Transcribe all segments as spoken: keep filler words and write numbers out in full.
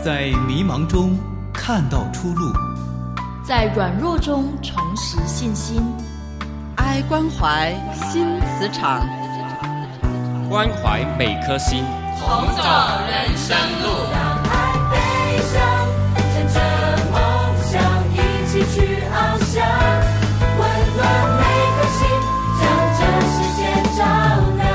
在迷茫中看到出路， 在软弱中重拾信心。 爱关怀新磁场， 关怀每颗心， 同走人生路。 让爱飞翔，乘着梦想一起去翱翔，温暖每颗心，将这世界照亮。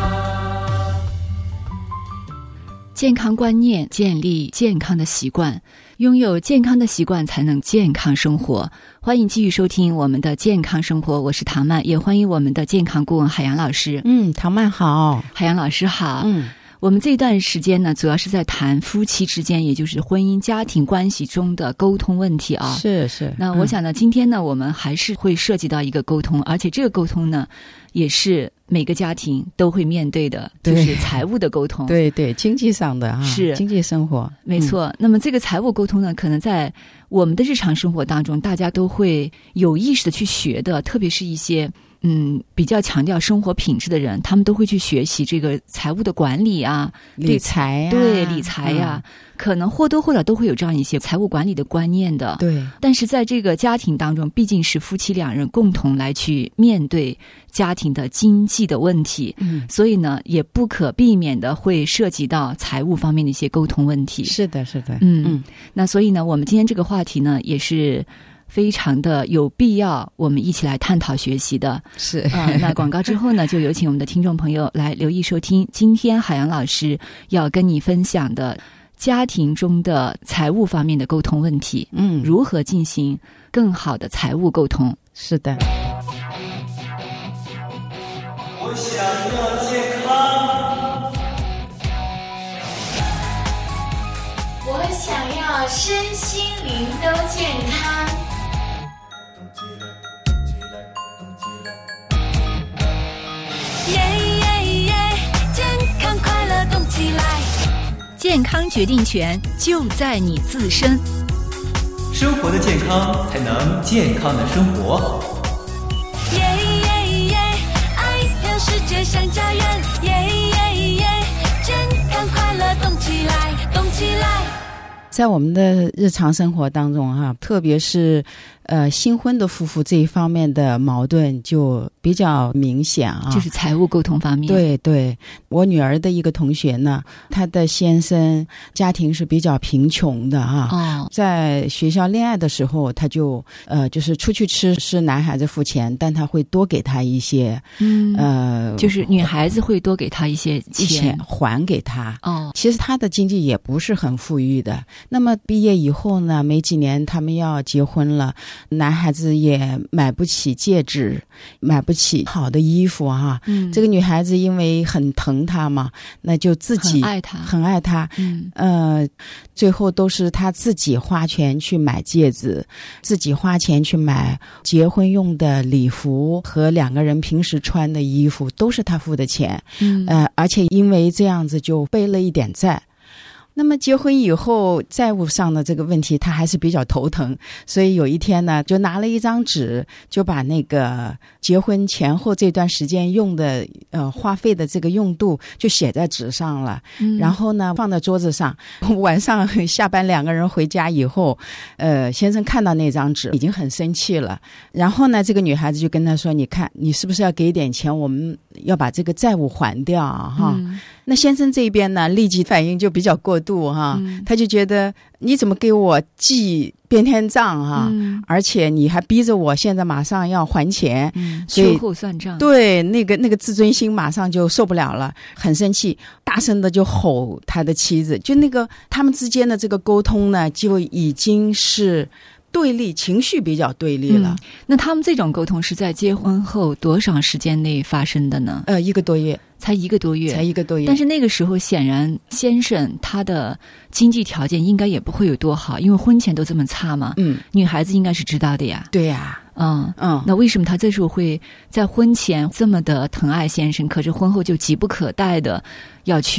健康观念，建立健康的习惯，拥有健康的习惯才能健康生活。欢迎继续收听我们的健康生活，我是唐曼，也欢迎我们的健康顾问海洋老师。 嗯，唐曼好。 海洋老师好。 嗯， 我们这段时间呢，主要是在谈夫妻之间，也就是婚姻家庭关系中的沟通问题啊。 是是。 那我想呢，嗯、今天呢，我们还是会涉及到一个沟通，而且这个沟通呢，也是每个家庭都会面对的，就是财务的沟通。 对对，经济上的啊， 是经济生活， 没错。嗯、那么这个财务沟通呢，可能在我们的日常生活当中，大家都会有意识的去学的，特别是一些嗯比较强调生活品质的人，他们都会去学习这个财务的管理啊， 理财啊， 对理财呀、啊嗯，可能或多或少都会有这样一些财务管理的观念的。 对， 但是在这个家庭当中，毕竟是夫妻两人共同来去面对家庭的经济的问题，嗯，所以呢，也不可避免的会涉及到财务方面的一些沟通问题。 是的，是的， 嗯嗯。那所以呢，我们今天这个话题呢，也是非常的有必要，我们一起来探讨学习的。 是啊、呃，那广告之后呢，就有请我们的听众朋友来留意收听今天海洋老师要跟你分享的家庭中的财务方面的沟通问题。嗯，如何进行更好的财务沟通？ 是的。 我想要健康， 我想要身心灵都健康。 耶耶耶！健康快乐动起来， 健康决定权就在你自身。 生活的健康才能健康的生活。 耶耶耶！爱让世界像家园，耶耶耶！健康快乐动起来，动起来。 在我们的日常生活当中哈、啊，特别是呃新婚的夫妇这一方面的矛盾就比较明显啊， 就是财务沟通方面。 对对，我女儿的一个同学呢，她的先生家庭是比较贫穷的啊，哦，在学校恋爱的时候，他就呃就是出去吃是男孩子付钱，但他会多给他一些，嗯呃， 就是女孩子会多给他一些钱, 钱还给他。 哦， 其实他的经济也不是很富裕的。那么毕业以后呢，没几年他们要结婚了，男孩子也买不起戒指，买不起好的衣服哈、啊。嗯，这个女孩子因为很疼他嘛，那就自己很爱他， 很爱他。 嗯， 呃，最后都是他自己花钱去买戒指，自己花钱去买结婚用的礼服和两个人平时穿的衣服，都是他付的钱。嗯，呃，而且因为这样子就背了一点债。那么结婚以后债务上的这个问题他还是比较头疼，所以有一天呢，就拿了一张纸，就把那个结婚前后这段时间用的呃花费的这个用度就写在纸上了、嗯、然后呢放在桌子上。晚上下班两个人回家以后，呃先生看到那张纸已经很生气了，然后呢这个女孩子就跟他说，你看你是不是要给点钱，我们要把这个债务还掉啊哈、嗯。那先生这边呢立即反应就比较过度哈、嗯，他就觉得你怎么给我记变天账哈、嗯，而且你还逼着我现在马上要还钱， 嗯，秋后算账。 对，那个那个自尊心马上就受不了了，很生气，大声的就吼他的妻子，就那个他们之间的这个沟通呢，就已经是对立，情绪比较对立了、嗯。 那他们这种沟通是在结婚后多长时间内发生的呢？ 呃，一个多月。 才一个多月， 才一个多月。 但是那个时候，显然先生他的经济条件应该也不会有多好，因为婚前都这么差嘛。嗯，女孩子应该是知道的呀。 对呀， 嗯嗯。那为什么他这时候会在婚前这么的疼爱先生，可是婚后就急不可待的要去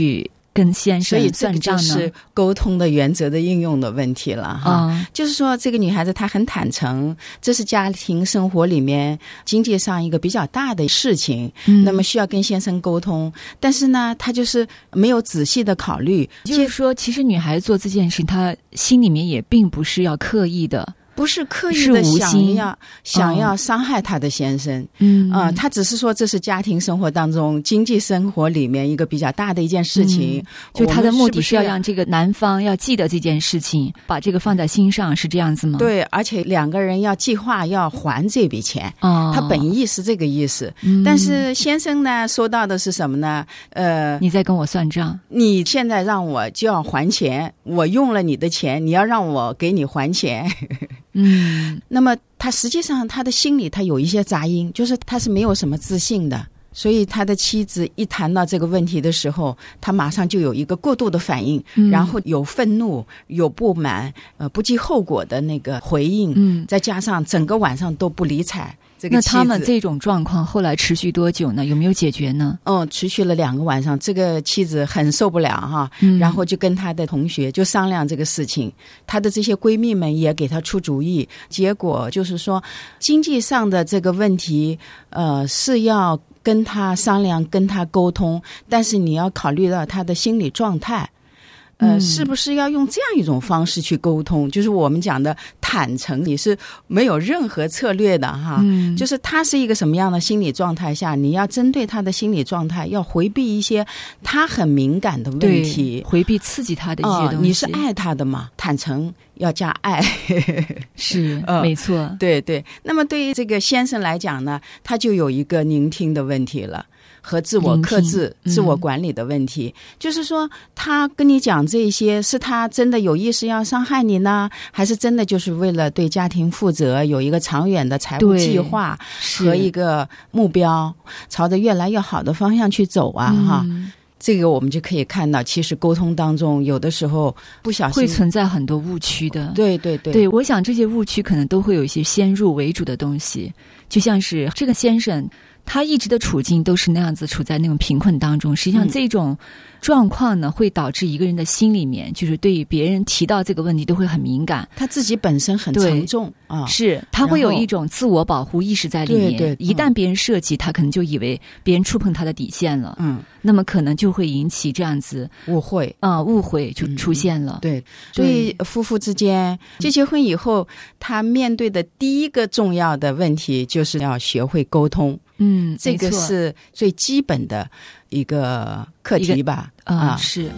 跟先生所以这个算账呢？ 就是沟通的原则的应用的问题了哈。 啊、 就是说这个女孩子她很坦诚，这是家庭生活里面经济上一个比较大的事情， 嗯、 那么需要跟先生沟通，但是呢她就是没有仔细的考虑， 就是说其实女孩子做这件事她心里面也并不是要刻意的， 不是刻意的想要想要嗯伤害他的先生， 嗯啊、呃，他只是说这是家庭生活当中经济生活里面一个比较大的一件事情， 嗯、就他的目的是要是要让这个男方要记得这件事情，把这个放在心上，是这样子吗？ 对，而且两个人要计划要还这笔钱， 哦， 他本意是这个意思， 嗯、 但是先生呢说到的是什么呢？呃， 你在跟我算账， 你现在让我就要还钱，我用了你的钱，你要让我给你还钱。 嗯， 那么他实际上他的心里他有一些杂音，就是他是没有什么自信的，所以他的妻子一谈到这个问题的时候，他马上就有一个过度的反应， 嗯、 然后有愤怒、有不满，呃，不计后果的那个回应， 嗯， 再加上整个晚上都不理睬。这个那他们这种状况后来持续多久呢？有没有解决呢？ 哦，持续了两个晚上，这个妻子很受不了哈， 嗯、 然后就跟她的同学就商量这个事情，她的这些闺蜜们也给她出主意，结果就是说经济上的这个问题，呃，是要跟她商量、跟她沟通，但是你要考虑到她的心理状态。呃， 嗯、 是不是要用这样一种方式去沟通？就是我们讲的坦诚，你是没有任何策略的哈。 嗯， 就是他是一个什么样的心理状态下，你要针对他的心理状态，要回避一些他很敏感的问题， 回避刺激他的一些东西。 哦、你是爱他的嘛？坦诚要加爱， 是、 呃、 没错。 对对。那么对于这个先生来讲呢，他就有一个聆听的问题了。和自我克制、 嗯、 自我管理的问题，就是说他跟你讲这些，是他真的有意识要伤害你呢，还是真的就是为了对家庭负责，有一个长远的财务计划和一个目标，朝着越来越好的方向去走啊？ 嗯、 哈，这个我们就可以看到，其实沟通当中有的时候不小心会存在很多误区的。 对对对， 对，我想这些误区可能都会有一些先入为主的东西，就像是这个先生。他一直的处境都是那样子，处在那种贫困当中。实际上，这种状况呢，会导致一个人的心里面，就是对于别人提到这个问题都会很敏感。 他自己本身很沉重啊， 是他会有一种自我保护意识在里面。 对对， 一旦别人涉及，他可能就以为别人触碰他的底线了。 嗯， 那么可能就会引起这样子误会啊、呃，误会就出现了。 嗯、对，所以夫妇之间结结婚以后，他面对的第一个重要的问题就是要学会沟通。 嗯， 这个是最基本的一个课题吧？ 啊、呃，是。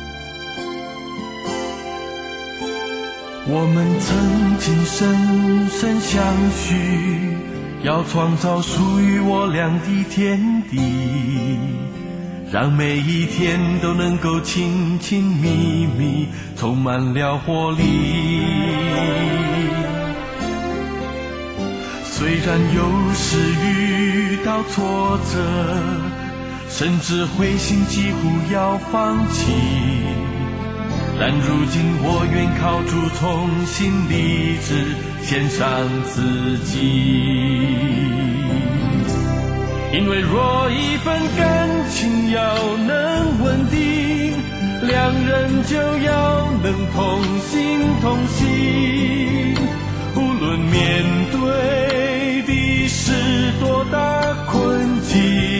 我们曾经深深相许，要创造属于我俩的天地，让每一天都能够亲亲密密，充满了活力。虽然有时遇到挫折，甚至灰心几乎要放弃，但如今我愿靠主重新立志，献上自己。因为若一份感情要能稳定，两人就要能同心同行，无论面对的是多大困境。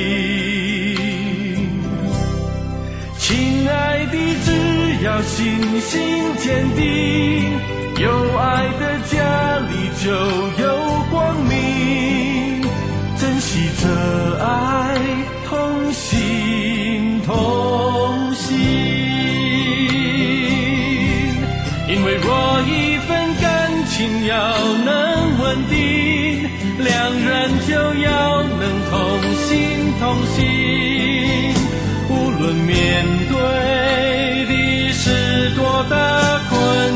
亲爱的，只要信心坚定，有爱的家里就有光明，珍惜这爱，同心同行。因为若一份感情要能稳定，两人就要能同心同行，无论面对的是多大困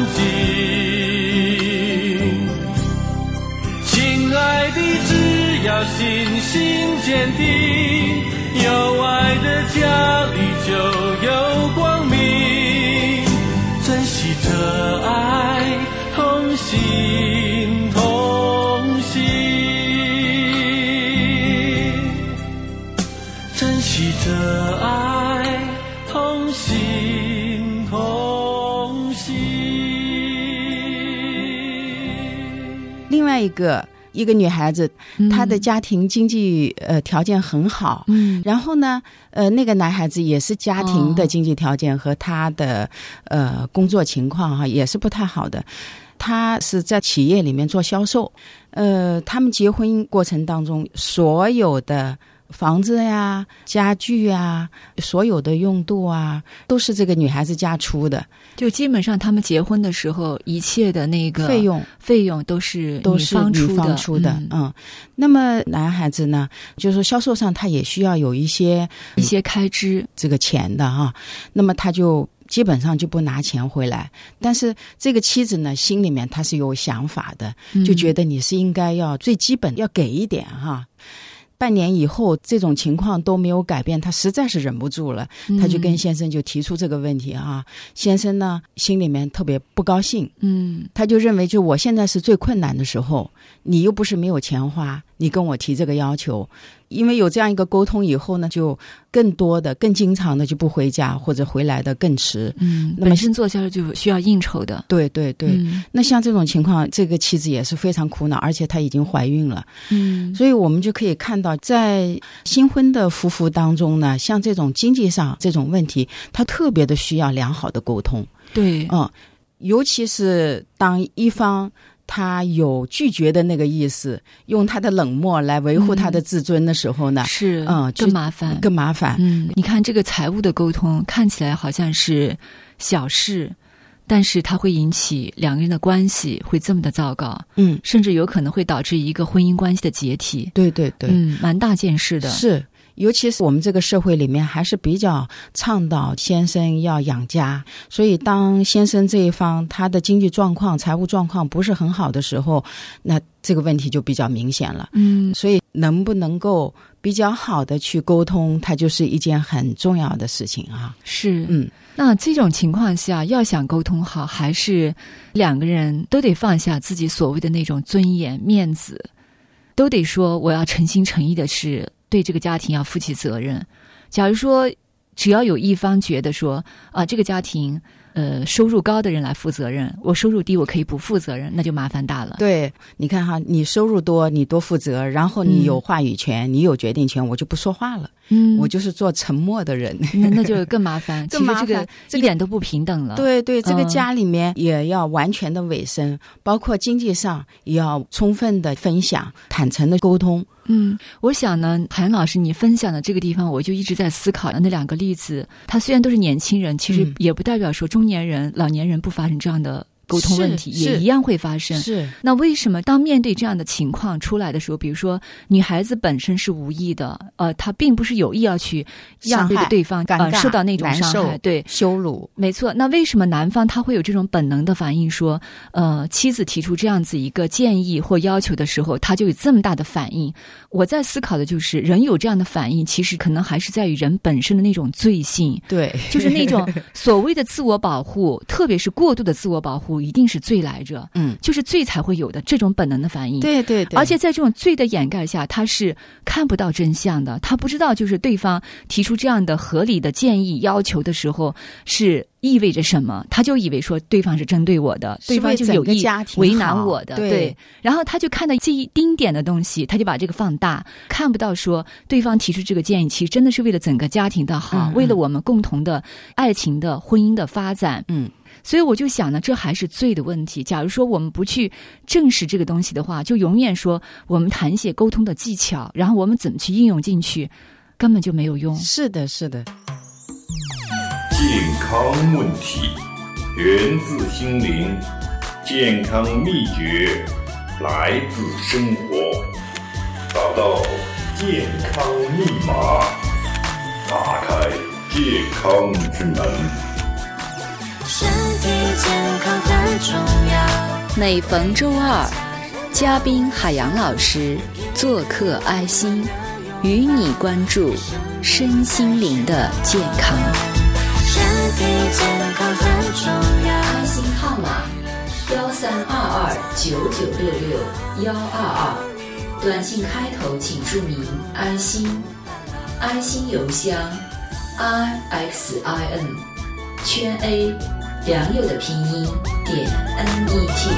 境。亲爱的，只要信心坚定，有爱的家里就有光明，珍惜这爱，同心同行，珍惜这爱，同心同行。 另外一个一个女孩子， 嗯她的家庭经济呃条件很好， 嗯， 然后呢，呃，那个男孩子也是家庭的经济条件和他的、呃工作情况哈也是不太好的。他是在企业里面做销售，呃，他们结婚过程当中所有的房子呀、家具呀、所有的用度啊，都是这个女孩子家出的。 就基本上他们结婚的时候，一切的那个费用费用都是都是女方出的，嗯, 嗯。那么男孩子呢，就是说销售上他也需要有一些一些开支， 这个钱的哈。那么他就基本上就不拿钱回来，但是这个妻子呢，心里面他是有想法的，就觉得你是应该要最基本要给一点哈。半年以后这种情况都没有改变，他实在是忍不住了，他就跟先生就提出这个问题啊。嗯、先生呢心里面特别不高兴，嗯，他就认为就我现在是最困难的时候，你又不是没有钱花，你跟我提这个要求。因为有这样一个沟通以后呢，就更多的更经常的就不回家，或者回来的更迟。 嗯，那么本身做销售就需要应酬的。 对对对、嗯、那像这种情况，这个妻子也是非常苦恼，而且她已经怀孕了。嗯，所以我们就可以看到在新婚的夫妇当中呢，像这种经济上这种问题，他特别的需要良好的沟通。 对， 嗯，尤其是当一方他有拒绝的那个意思，用他的冷漠来维护他的自尊的时候呢， 嗯、是嗯更麻烦， 更麻烦。 嗯，你看这个财务的沟通看起来好像是小事，但是它会引起两个人的关系会这么的糟糕，嗯，甚至有可能会导致一个婚姻关系的解体。 对对对， 嗯，蛮大件事的。 是。尤其是我们这个社会里面还是比较倡导先生要养家，所以当先生这一方他的经济状况财务状况不是很好的时候，那这个问题就比较明显了。嗯，所以能不能够比较好的去沟通，它就是一件很重要的事情啊。 是， 嗯， 那这种情况下要想沟通好，还是两个人都得放下自己所谓的那种尊严面子，都得说我要诚心诚意的是对这个家庭要负起责任。假如说只要有一方觉得说啊，这个家庭呃收入高的人来负责任，我收入低我可以不负责任，那就麻烦大了。 对，你看哈，你收入多你多负责，然后你有话语权、嗯、你有决定权，我就不说话了。嗯，我就是做沉默的人。 那那就更麻烦。 更麻烦， 其实这个一点都不平等了。 对对，这个家里面也要完全的委身、嗯、包括经济上也要充分的分享，坦诚的沟通。 嗯，我想呢，海洋老师你分享的这个地方，我就一直在思考那两个例子，他虽然都是年轻人，其实也不代表说中年人、老年人不发生这样的沟通问题，也一样会发生。是，那为什么当面对这样的情况出来的时候，比如说女孩子本身是无意的，呃，她并不是有意要去让这个对方呃受到那种伤害，对， 羞辱， 没错。那为什么男方他会有这种本能的反应说，呃，妻子提出这样子一个建议或要求的时候，他就有这么大的反应？我在思考的就是，人有这样的反应，其实可能还是在于人本身的那种罪性， 对， 就是那种所谓的自我保护，特别是过度的自我保护。一定是罪来着，嗯，就是罪才会有的这种本能的反应。 对对对， 而且在这种罪的掩盖下，他是看不到真相的，他不知道就是对方提出这样的合理的建议要求的时候是意味着什么，他就以为说对方是针对我的，对方就有意为难我的，对, 对。然后他就看到这一丁点的东西，他就把这个放大，看不到说对方提出这个建议，其实真的是为了整个家庭的好，嗯嗯为了我们共同的爱情的婚姻的发展，嗯。所以我就想呢，这还是罪的问题。假如说我们不去正视这个东西的话，就永远说我们谈一些沟通的技巧，然后我们怎么去应用进去，根本就没有用。 是的，是的。 健康问题源自心灵，健康秘诀来自生活，找到健康密码，打开健康之门。 身体健康很重要。 每逢周二，嘉宾海洋老师做客爱心，与你关注身心灵的健康。 身体健康很重要。 爱心号码幺三二二九九六六幺二二，短信开头请注明爱心，爱心邮箱 R X I N 圈 A 良友的拼音点 N E T。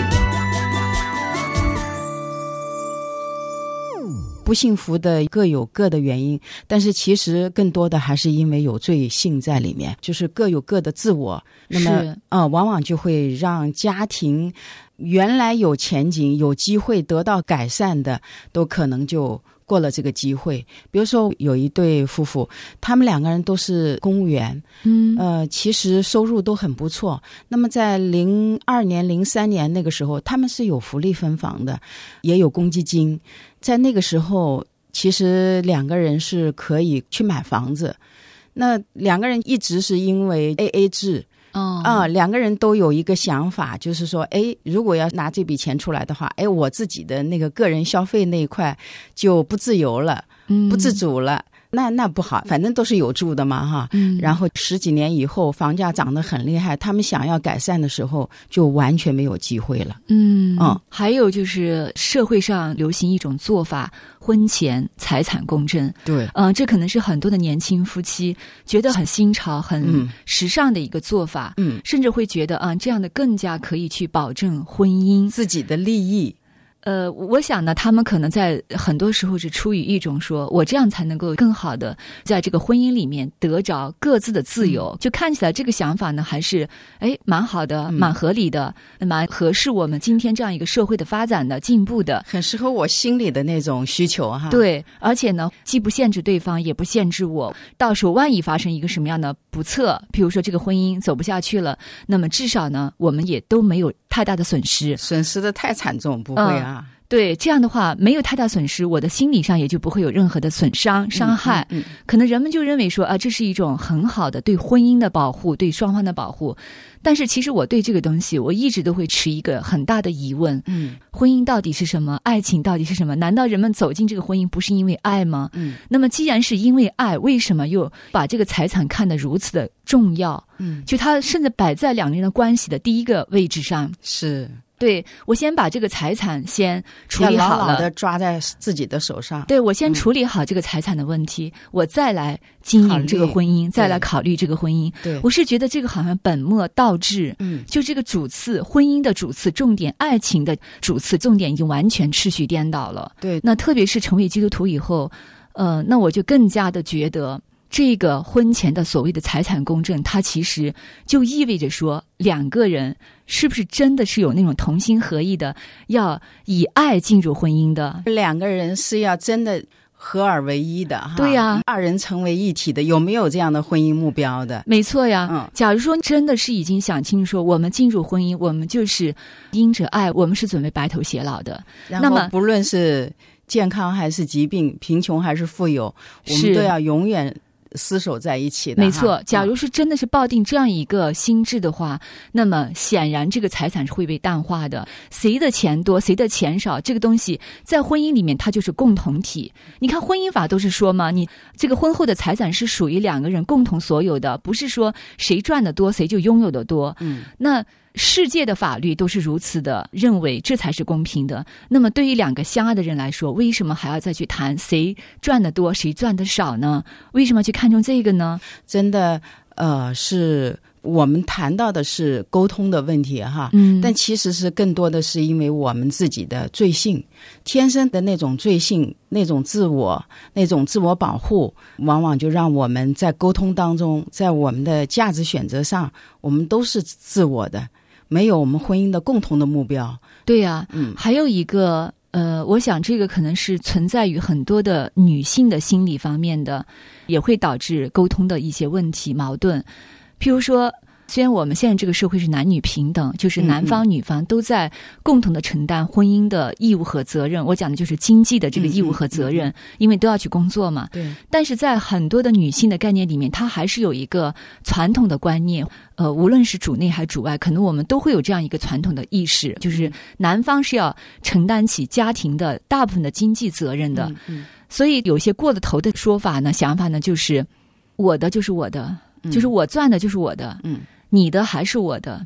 不幸福的各有各的原因，但是其实更多的还是因为有罪性在里面，就是各有各的自我。那么啊、呃，往往就会让家庭原来有前景、有机会得到改善的，都可能就过了这个机会。比如说有一对夫妇，他们两个人都是公务员，嗯，呃，其实收入都很不错。那么在零二年、零三年那个时候，他们是有福利分房的，也有公积金。在那个时候，其实两个人是可以去买房子。那两个人一直是因为 A A 制。哦，啊，两个人都有一个想法，就是说，哎，如果要拿这笔钱出来的话，哎，我自己的那个个人消费那一块就不自由了，嗯，不自主了。那那不好，反正都是有住的嘛哈。嗯，然后十几年以后房价涨得很厉害，他们想要改善的时候就完全没有机会了。嗯嗯，还有就是社会上流行一种做法，婚前财产公证。对，嗯、呃，这可能是很多的年轻夫妻觉得很新潮、很时尚的一个做法。嗯，甚至会觉得啊、呃，这样的更加可以去保证婚姻自己的利益。 呃，我想呢，他们可能在很多时候是出于一种说，我这样才能够更好的在这个婚姻里面得着各自的自由。嗯、就看起来这个想法呢，还是哎蛮好的，蛮合理的，嗯、蛮合适我们今天这样一个社会的发展的进步的， 很适合我心里的那种需求哈。 对，而且呢，既不限制对方，也不限制我。到时候万一发生一个什么样的不测，譬如说这个婚姻走不下去了，那么至少呢，我们也都没有太大的损失， 损失的太惨重，不会啊。嗯对，这样的话没有太大损失，我的心理上也就不会有任何的损伤伤害。嗯嗯嗯、可能人们就认为说啊，这是一种很好的对婚姻的保护，对双方的保护。但是其实我对这个东西，我一直都会持一个很大的疑问。嗯，婚姻到底是什么？爱情到底是什么？难道人们走进这个婚姻不是因为爱吗？嗯，那么既然是因为爱，为什么又把这个财产看得如此的重要？嗯，就它甚至摆在两个人的关系的第一个位置上。 是。 对，我先把这个财产先处理好了， 要牢牢的抓在自己的手上。 对，我先处理好这个财产的问题，嗯、我再来经营这个婚姻，再来考虑这个婚姻。对，我是觉得这个好像本末倒置。嗯，就这个主次，婚姻的主次重点，爱情的主次重点已经完全秩序颠倒了。对，那特别是成为基督徒以后，呃，那我就更加的觉得。这个婚前的所谓的财产公证，它其实就意味着说，两个人是不是真的是有那种同心合意的，要以爱进入婚姻的？ 两个人是要真的合二为一的哈。 对呀， 二人成为一体的，有没有这样的婚姻目标的？ 没错呀。嗯，假如说真的是已经想清楚说，我们进入婚姻，我们就是因着爱，我们是准备白头偕老的。 那么不论是健康还是疾病，贫穷还是富有，我们都要永远厮守在一起的。 没错，假如是真的是抱定这样一个心智的话，那么显然这个财产是会被淡化的。谁的钱多，谁的钱少，这个东西在婚姻里面它就是共同体。你看婚姻法都是说嘛，你这个婚后的财产是属于两个人共同所有的，不是说谁赚的多谁就拥有的多。嗯，那世界的法律都是如此的认为，这才是公平的。那么对于两个相爱的人来说，为什么还要再去谈谁赚的多谁赚的少呢？为什么去看重这个呢？ 真的呃，是我们谈到的是沟通的问题哈，嗯，但其实是更多的是因为我们自己的罪性，天生的那种罪性，那种自我，那种自我保护，往往就让我们在沟通当中，在我们的价值选择上，我们都是自我的，没有我们婚姻的共同的目标。 对呀、啊，嗯，还有一个呃，我想这个可能是存在于很多的女性的心理方面的，也会导致沟通的一些问题矛盾。譬如说，虽然我们现在这个社会是男女平等，就是男方女方都在共同的承担婚姻的义务和责任，我讲的就是经济的这个义务和责任，因为都要去工作嘛。对。但是在很多的女性的概念里面，它还是有一个传统的观念，呃，无论是主内还是主外，可能我们都会有这样一个传统的意识，就是男方是要承担起家庭的大部分的经济责任的。嗯嗯。所以有些过了头的说法呢，想法呢，就是我的就是我的。就是我赚的就是我的，嗯，你的还是我的，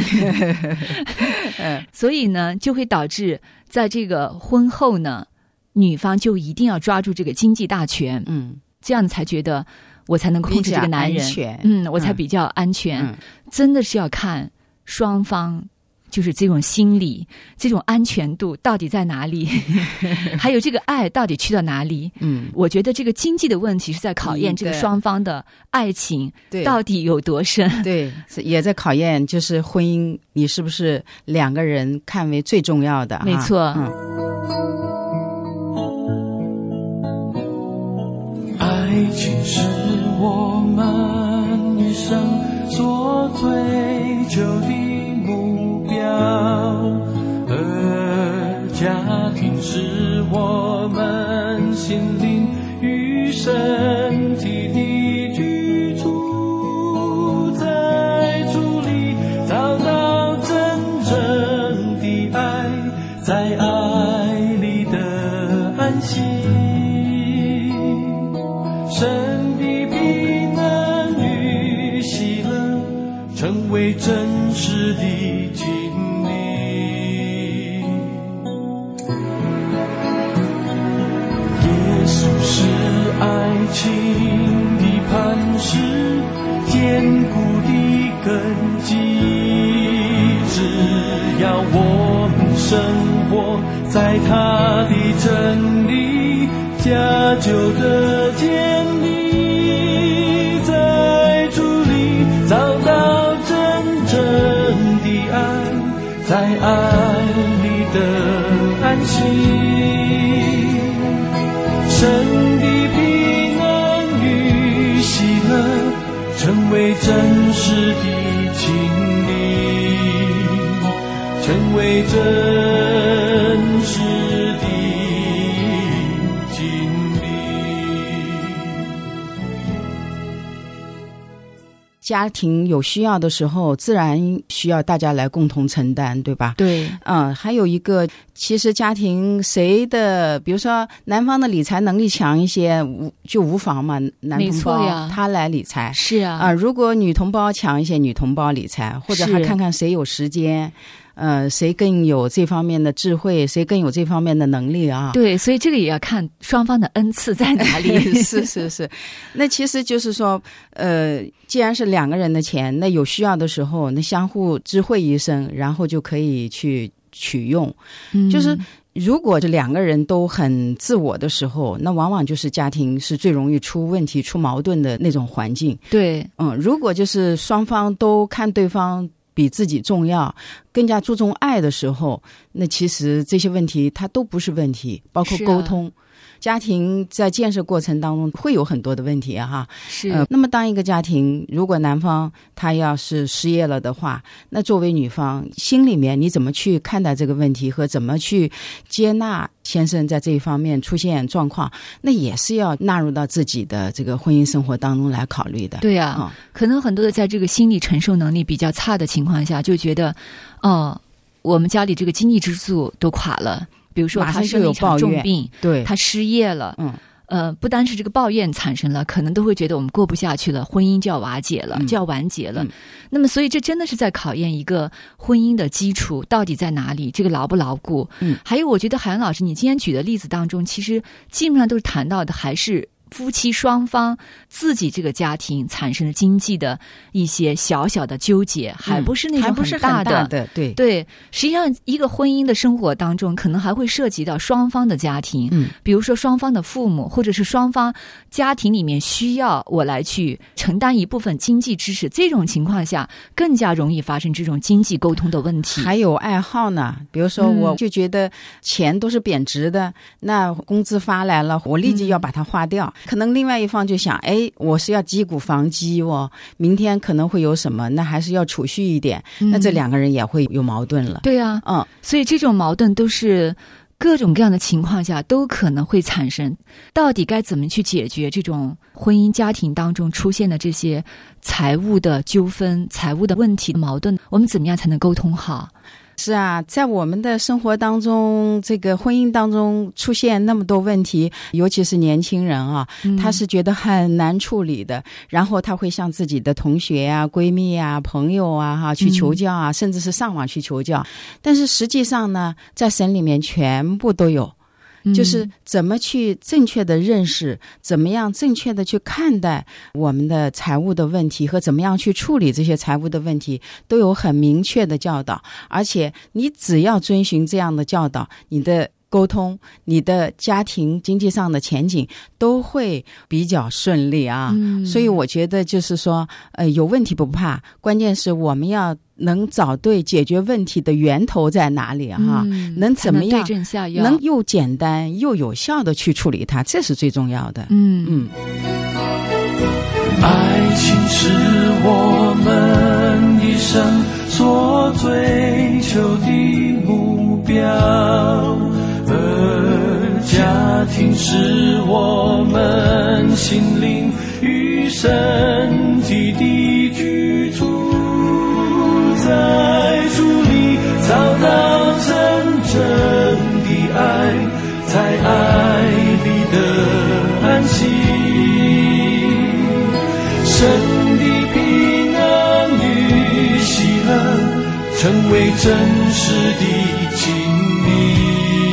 所以呢，就会导致在这个婚后呢，女方就一定要抓住这个经济大权，嗯，这样才觉得我才能控制这个男人，嗯，我才比较安全。嗯、真的是要看双方。就是这种心理，这种安全度到底在哪里？还有这个爱到底去到哪里？嗯，我觉得这个经济的问题是在考验这个双方的爱情到底有多深。 对，也在考验就是婚姻，你是不是两个人看为最重要的？ 没错。嗯， 爱情是我们一生所追求的。而家庭是我们心灵与身体的居处，在主里找到真正的爱，在爱里的安息，神的平安与喜乐成为真实的爱情的磐石，坚固的根基，只要我们生活在他的真理，家就的建立，在主里找到真正的爱，在爱里的安息，神的成为真实的经历，成为真实的经历。 家庭有需要的时候，自然需要大家来共同承担，对吧？ 对， 嗯，还有一个，其实家庭谁的，比如说男方的理财能力强一些，无就无妨嘛，男同胞他来理财是啊， 啊、呃，如果女同胞强一些，女同胞理财，或者还看看谁有时间。呃，谁更有这方面的智慧，谁更有这方面的能力啊？ 对，所以这个也要看双方的恩赐在哪里。 是是是，那其实就是说，呃，既然是两个人的钱，那有需要的时候，那相互知会一声，然后就可以去取用。嗯、就是如果这两个人都很自我的时候，那往往就是家庭是最容易出问题、出矛盾的那种环境。 对， 嗯，如果就是双方都看对方比自己重要，更加注重爱的时候，那其实这些问题它都不是问题，包括沟通、啊、家庭在建设过程当中会有很多的问题啊哈。 是、 呃，那么当一个家庭如果男方他要是失业了的话，那作为女方心里面你怎么去看待这个问题和怎么去接纳先生在这一方面出现状况，那也是要纳入到自己的这个婚姻生活当中来考虑的。 对呀、啊嗯，可能很多的在这个心理承受能力比较差的情况下，就觉得，哦，我们家里这个经济支柱都垮了，比如说他生了一场重病， 对， 他失业了，嗯。呃，不单是这个抱怨产生了，可能都会觉得我们过不下去了，婚姻就要瓦解了，嗯、就要完结了、嗯。那么，所以这真的是在考验一个婚姻的基础到底在哪里，这个牢不牢固？嗯，还有，我觉得海洋老师，你今天举的例子当中，其实基本上都是谈到的还是夫妻双方自己这个家庭产生的经济的一些小小的纠结，还不是那种很大的，嗯、还不是很大的对对。实际上，一个婚姻的生活当中，可能还会涉及到双方的家庭，嗯，比如说双方的父母，或者是双方家庭里面需要我来去承担一部分经济支持，这种情况下更加容易发生这种经济沟通的问题。 还有爱好呢，比如说我就觉得钱都是贬值的，嗯、那工资发来了，我立即要把它花掉。嗯可能另外一方就想，哎，我是要积谷防饥哦，明天可能会有什么，那还是要储蓄一点，嗯、那这两个人也会有矛盾了。 对啊，嗯，所以这种矛盾都是各种各样的情况下都可能会产生。到底该怎么去解决这种婚姻家庭当中出现的这些财务的纠纷、财务的问题的矛盾，我们怎么样才能沟通好？ 是啊，在我们的生活当中，这个婚姻当中出现那么多问题，尤其是年轻人啊，嗯、他是觉得很难处理的，然后他会向自己的同学啊、闺蜜啊、朋友啊哈去求教啊，嗯、甚至是上网去求教。但是实际上呢，在神里面全部都有。 就是怎么去正确的认识，怎么样正确的去看待我们的财务的问题和怎么样去处理这些财务的问题，都有很明确的教导。而且你只要遵循这样的教导，你的沟通，你的家庭经济上的前景都会比较顺利啊。嗯、所以我觉得就是说，呃，有问题不怕，关键是我们要能找对解决问题的源头在哪里哈、嗯，能怎么样对症下药， 能又简单又有效的去处理它，这是最重要的。 嗯嗯。 爱情是我们一生所追求的目标，而家庭是我们心灵与身体的居住，在主里找到真正的爱，在爱里的安息，神的平安与喜乐成为真实的经历。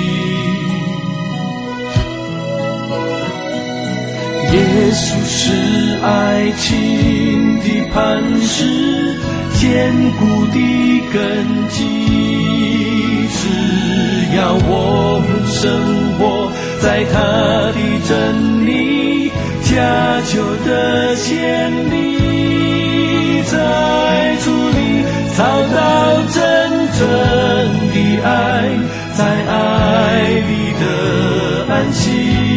耶稣是爱情的磐石，坚固的根基，只要我们生活在他的真理家久的潜力，在主里找到真正的爱，在爱里的安息，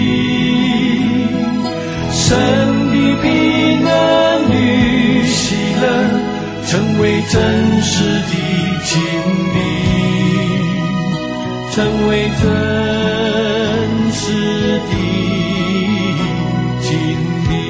神的平安与喜乐成为真实的经历，成为真实的经历。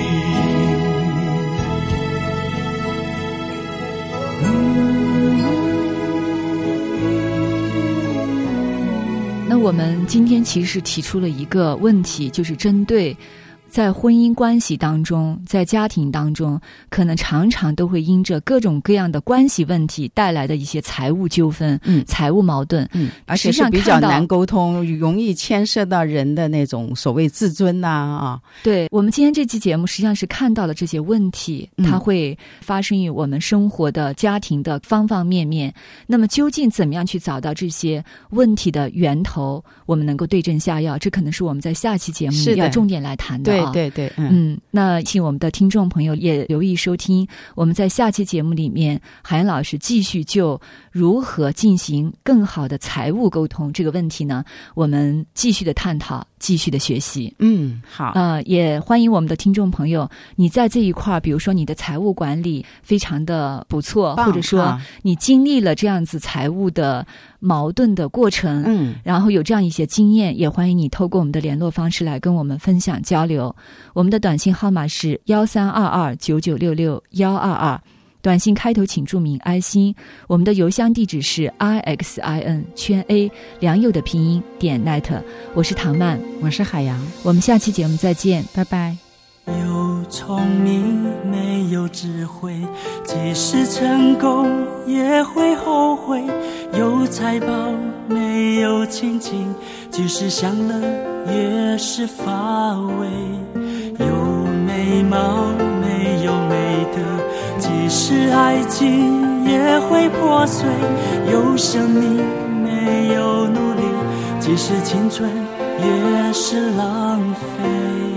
那我们今天其实提出了一个问题，就是针对在婚姻关系当中，在家庭当中，可能常常都会因着各种各样的关系问题带来的一些财务纠纷、嗯、财务矛盾， 嗯，而且是比较难沟通，容易牵涉到人的那种所谓自尊呐 啊, 啊。 对，我们今天这期节目实际上是看到了这些问题，嗯、它会发生于我们生活的家庭的方方面面。那么究竟怎么样去找到这些问题的源头，我们能够对症下药，这可能是我们在下期节目里要重点来谈的啊。 对对对，嗯, 嗯，那请我们的听众朋友也留意收听，我们在下期节目里面，海燕老师继续就如何进行更好的财务沟通这个问题呢，我们继续的探讨，继续的学习。 嗯，好， 呃，也欢迎我们的听众朋友，你在这一块，比如说你的财务管理非常的不错，或者说你经历了这样子财务的矛盾的过程，嗯，然后有这样一些经验，也欢迎你透过我们的联络方式来跟我们分享交流。我们的短信号码是幺三二二九九六六幺二二，短信开头请注明爱心。我们的邮箱地址是 i x i n 圈 a 良友的拼音点 net。我是唐曼， 我是海洋， 我们下期节目再见，拜拜。 有聪明没有智慧，即使成功也会后悔，有财宝没有亲情，即使享乐也是乏味，有美貌没有美德，即使爱情也会破碎，有生命没有努力，即使青春也是浪费。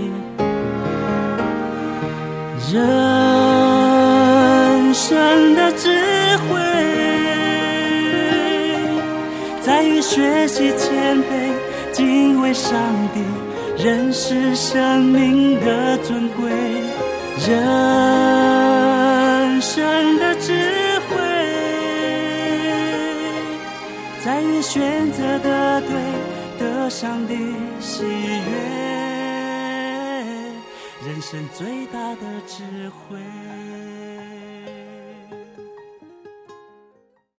人生的智慧在于学习谦卑，敬畏上帝，认识生命的尊贵。人生的智慧在于选择的对，得上帝喜悦。人生最大的智慧。